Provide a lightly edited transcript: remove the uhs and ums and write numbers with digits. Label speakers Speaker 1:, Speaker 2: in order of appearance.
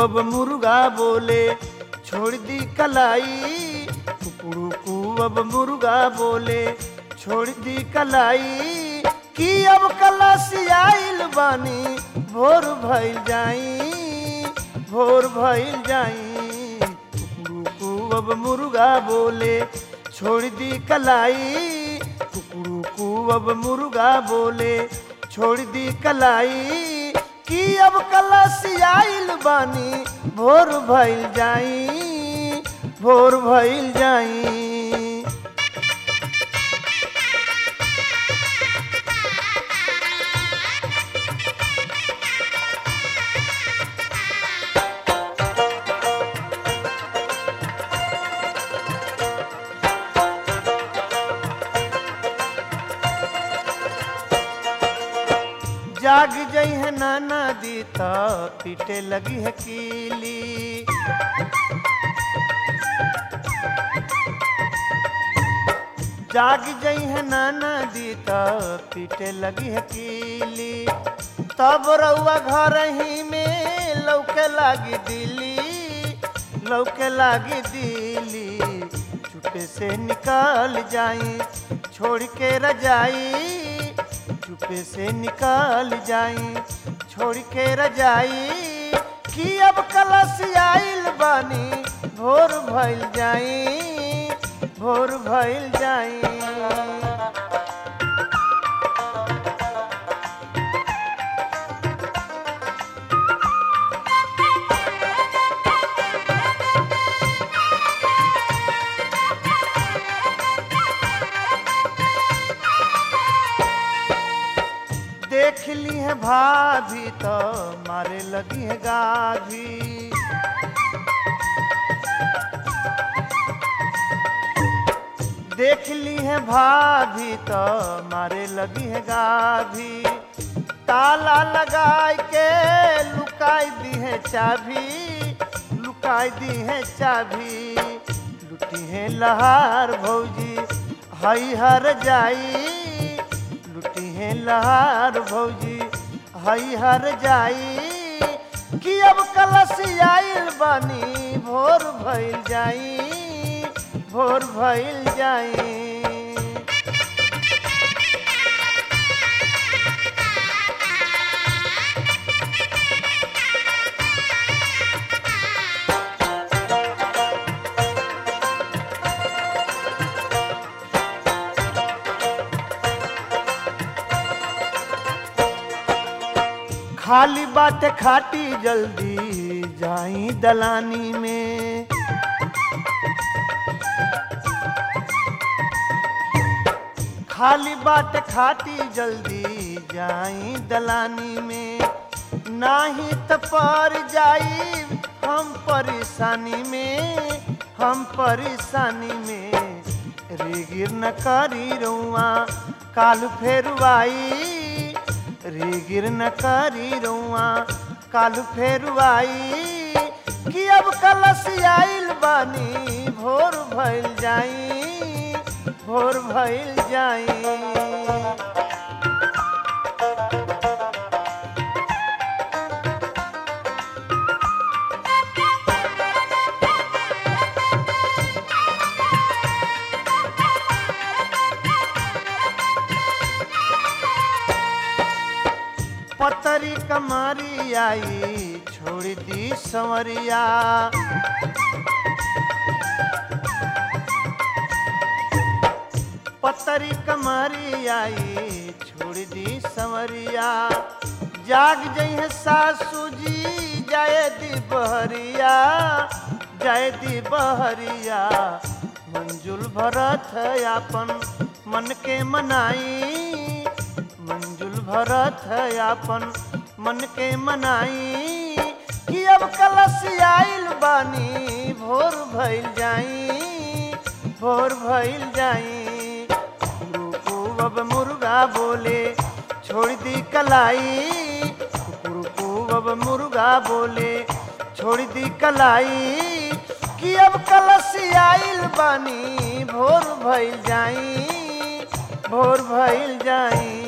Speaker 1: अब मुर्गा बोले छोड़ दी कलाई, कुकड़ू अब मुर्गा बोले छोड़ दी कलाई, कि अब कलसी आइल बानी भोर भइल जाई, भोर भइल जाई। कुकड़ू अब मुर्गा बोले छोड़ दी कलाई, कुकड़ू अब मुर्गा बोले छोड़ दी कलाई, कि अब कलसी आइल बानी भोर भइल जाई, भोर भइल जाई। जाग जई है नाना दी तो पीटे लगी है कीली, जाग जई है नाना दी तो पीटे लगी है कीली, तब रउआ घर ही में लौके लागी दिली, लौके लागी दिली, चुपे से निकल जाई छोड़ के रजाई, चुपे से निकाल जाई छोड़ के रजाई, कि अब कलसी आइल बानी भोर भइल जाई, भोर भइल जाई। देख ली है भाभी तो मारे लगी है गाभी, देख ली है भाभी तो मारे लगी है गाभी, ताला लगाई के लुकाई दी है चाबी, लुकाई दी है चाबी, लुटी है लहार भौजी हई हर जाई, लुटी है लहार भौजी हई हर जाई, कि अब कलसी आइल बानी भोर भइल जाई, भोर भइल जाई। खाली बात खाटी जल्दी जाई दलानी में, खाली बात खाटी जल्दी जाई दलानी में, नाही त पर जाई हम परेशानी में, हम परेशानी में, रे गिर न करी रुआ काल फेरुआई, रे गिर न करी रुआ काल फेरुआई, कि अब कलसी आइल बानी भोर भइल जाई, भोर भइल जाई। पतरी कमारी आई छोड़ दी संवरिया, पतरी कमारी आई छोड़ दी संवरिया, जाग जई है सासू जी जाए दी बहरिया, जाए दी बहरिया, मंजुल भरत है आपन मन के मनाई, मंजुल भरत है आपन मन के मनाई, कि अब कलसी आइल बानी भोर भइल जाई, भोर भइल जाई। कुकड़ू अब मुर्गा बोले छोड़ दी कलाई, कुकड़ू अब मुर्गा बोले छोड़ दी कलाई, कि अब कलसी आइल बानी भोर भइल जाई, भोर भइल जाई।